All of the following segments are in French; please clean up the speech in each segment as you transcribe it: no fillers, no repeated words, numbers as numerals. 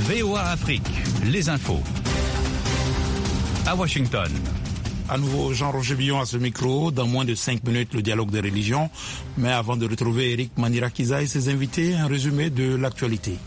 VOA Afrique, les infos. À Washington. À nouveau, Jean-Roger Billon à ce micro. Dans moins de 5 minutes, le dialogue des religions. Mais avant de retrouver Eric Manirakiza et ses invités, un résumé de l'actualité.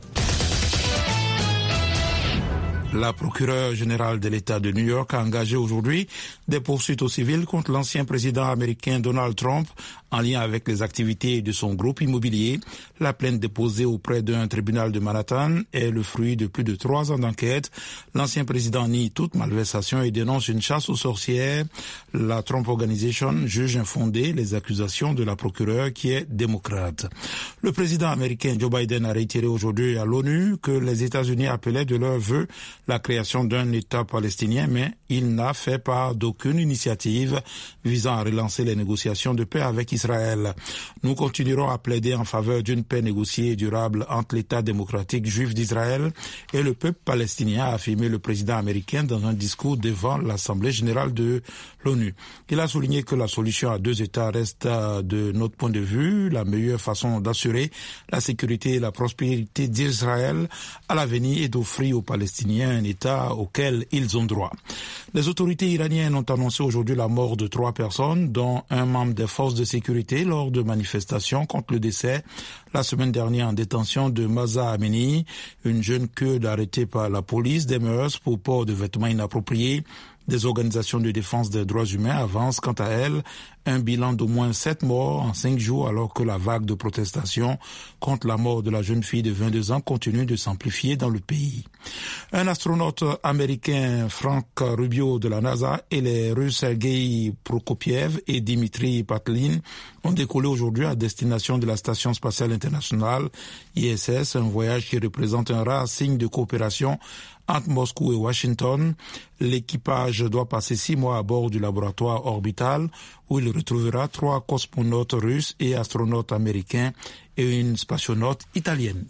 La procureure générale de l'État de New York a engagé aujourd'hui des poursuites au civil contre l'ancien président américain Donald Trump en lien avec les activités de son groupe immobilier. La plainte déposée auprès d'un tribunal de Manhattan est le fruit de plus de 3 ans d'enquête. L'ancien président nie toute malversation et dénonce une chasse aux sorcières. La Trump Organization juge infondées les accusations de la procureure qui est démocrate. Le président américain Joe Biden a réitéré aujourd'hui à l'ONU que les États-Unis appelaient de leur vœu la création d'un État palestinien, mais il n'a fait part d'aucune initiative visant à relancer les négociations de paix avec Israël. Nous continuerons à plaider en faveur d'une paix négociée et durable entre l'État démocratique juif d'Israël et le peuple palestinien, a affirmé le président américain dans un discours devant l'Assemblée générale de l'ONU. Il a souligné que la solution à 2 États reste, de notre point de vue, la meilleure façon d'assurer la sécurité et la prospérité d'Israël à l'avenir et d'offrir aux Palestiniens un État auquel ils ont droit. Les autorités iraniennes ont annoncé aujourd'hui la mort de 3 personnes, dont un membre des forces de sécurité lors de manifestations contre le décès la semaine dernière en détention de Mahsa Amini, une jeune kurde arrêtée par la police des mœurs pour port de vêtements inappropriés. Des organisations de défense des droits humains avancent quant à elles un bilan d'au moins 7 morts en 5 jours alors que la vague de protestations contre la mort de la jeune fille de 22 ans continue de s'amplifier dans le pays. Un astronaute américain, Frank Rubio de la NASA, et les Russes Sergei Prokopiev et Dmitri Patlin ont décollé aujourd'hui à destination de la Station spatiale internationale ISS, un voyage qui représente un rare signe de coopération entre Moscou et Washington. L'équipage doit passer 6 mois à bord du laboratoire orbital où il retrouvera 3 cosmonautes russes et astronautes américains et une spationaute italienne.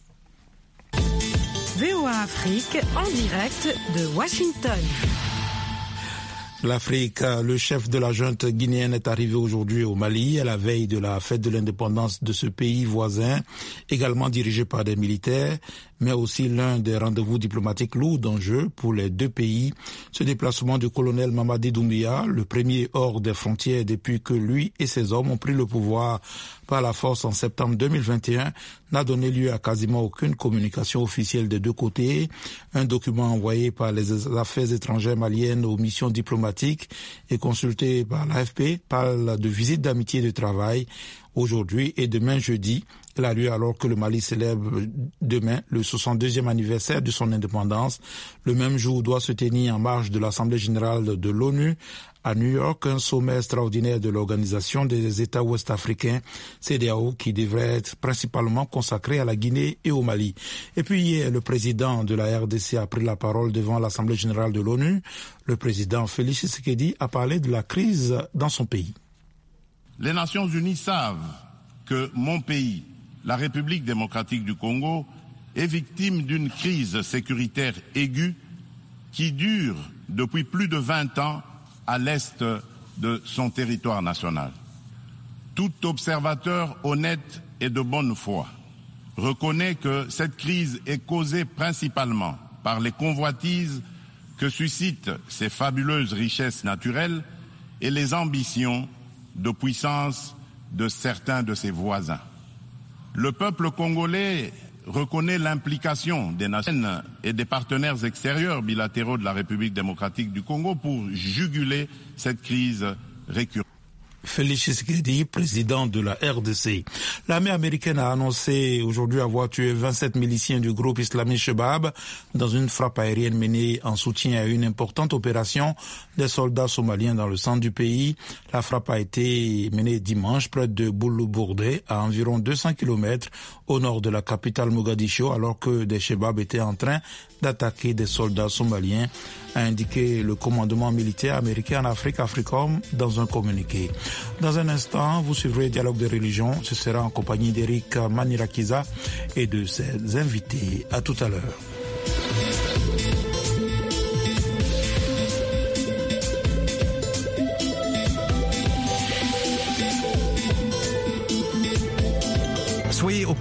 VOA Afrique en direct de Washington. L'Afrique, le chef de la junte guinéenne est arrivé aujourd'hui au Mali à la veille de la fête de l'indépendance de ce pays voisin, également dirigé par des militaires, mais aussi l'un des rendez-vous diplomatiques lourds d'enjeux pour les 2 pays. Ce déplacement du colonel Mamadi Doumbouya, le premier hors des frontières depuis que lui et ses hommes ont pris le pouvoir par la force en septembre 2021, n'a donné lieu à quasiment aucune communication officielle des 2 côtés. Un document envoyé par les affaires étrangères maliennes aux missions diplomatiques et consulté par l'AFP parle de visites d'amitié et de travail aujourd'hui et demain jeudi. Il a lieu alors que le Mali célèbre demain le 62e anniversaire de son indépendance. Le même jour doit se tenir en marge de l'Assemblée générale de l'ONU à New York, un sommet extraordinaire de l'Organisation des États ouest-africains, CEDEAO, qui devrait être principalement consacré à la Guinée et au Mali. Et puis hier, le président de la RDC a pris la parole devant l'Assemblée générale de l'ONU. Le président Félix Tshisekedi a parlé de la crise dans son pays. Les Nations Unies savent que mon pays, la République démocratique du Congo, est victime d'une crise sécuritaire aiguë qui dure depuis plus de 20 ans à l'est de son territoire national. Tout observateur honnête et de bonne foi reconnaît que cette crise est causée principalement par les convoitises que suscitent ces fabuleuses richesses naturelles et les ambitions de puissance de certains de ses voisins. Le peuple congolais reconnaît l'implication des nations et des partenaires extérieurs bilatéraux de la République démocratique du Congo pour juguler cette crise récurrente. Félix Tshisekedi, président de la RDC. L'armée américaine a annoncé aujourd'hui avoir tué 27 miliciens du groupe islamique Shebab dans une frappe aérienne menée en soutien à une importante opération des soldats somaliens dans le centre du pays. La frappe a été menée dimanche près de Bouloubordé, à environ 200 km au nord de la capitale Mogadiscio, alors que des Shebab étaient en train d'attaquer des soldats somaliens, a indiqué le commandement militaire américain en Afrique, AFRICOM, dans un communiqué. Dans un instant, vous suivrez Dialogue des religions. Ce sera en compagnie d'Eric Manirakiza et de ses invités. À tout à l'heure. Soyez au